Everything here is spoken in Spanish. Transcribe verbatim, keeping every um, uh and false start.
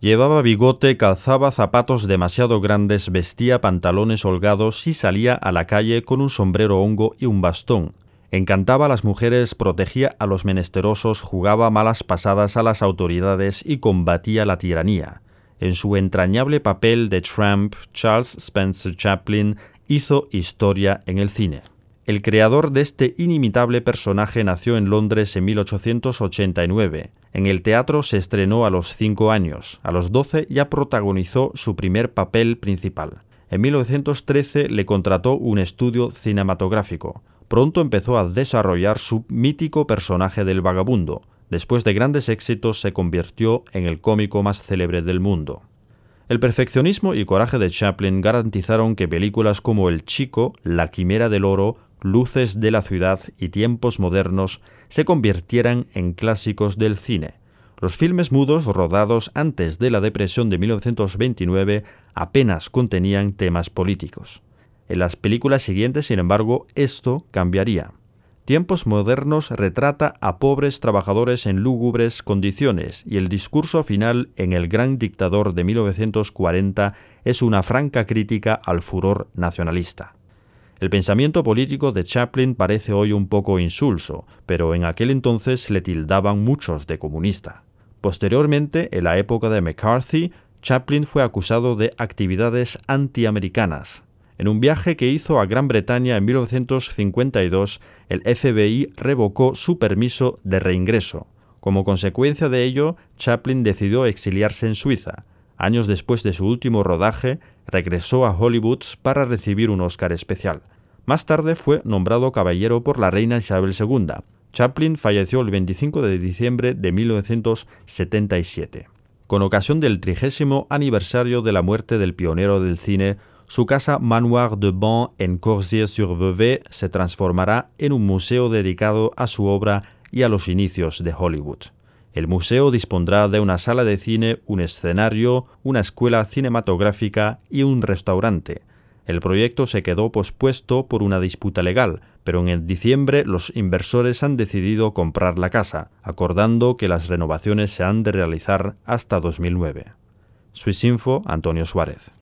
Llevaba bigote, calzaba zapatos demasiado grandes, vestía pantalones holgados y salía a la calle con un sombrero hongo y un bastón. Encantaba a las mujeres, protegía a los menesterosos, jugaba malas pasadas a las autoridades y combatía la tiranía. En su entrañable papel de Tramp, Charles Spencer Chaplin hizo historia en el cine. El creador de este inimitable personaje nació en Londres en mil ochocientos ochenta y nueve. En el teatro se estrenó a los cinco años. A los doce ya protagonizó su primer papel principal. En mil novecientos trece le contrató un estudio cinematográfico. Pronto empezó a desarrollar su mítico personaje del vagabundo. Después de grandes éxitos se convirtió en el cómico más célebre del mundo. El perfeccionismo y coraje de Chaplin garantizaron que películas como El Chico, La Quimera del Oro, Luces de la ciudad y Tiempos modernos se convirtieran en clásicos del cine. Los filmes mudos rodados antes de la Depresión de mil novecientos veintinueve apenas contenían temas políticos. En las películas siguientes, sin embargo, esto cambiaría. Tiempos modernos retrata a pobres trabajadores en lúgubres condiciones y el discurso final en El gran dictador de mil novecientos cuarenta es una franca crítica al furor nacionalista. El pensamiento político de Chaplin parece hoy un poco insulso, pero en aquel entonces le tildaban muchos de comunista. Posteriormente, en la época de McCarthy, Chaplin fue acusado de actividades antiamericanas. En un viaje que hizo a Gran Bretaña en mil novecientos cincuenta y dos, el F B I revocó su permiso de reingreso. Como consecuencia de ello, Chaplin decidió exiliarse en Suiza. Años después de su último rodaje, regresó a Hollywood para recibir un Oscar especial. Más tarde fue nombrado caballero por la reina Isabel segunda. Chaplin falleció el veinticinco de diciembre de mil novecientos setenta y siete. Con ocasión del trigésimo aniversario de la muerte del pionero del cine, su casa Manoir de Ban en Coursier-sur-Vevey se transformará en un museo dedicado a su obra y a los inicios de Hollywood. El museo dispondrá de una sala de cine, un escenario, una escuela cinematográfica y un restaurante. El proyecto se quedó pospuesto por una disputa legal, pero en el diciembre los inversores han decidido comprar la casa, acordando que las renovaciones se han de realizar hasta dos mil nueve. Swissinfo, Antonio Suárez.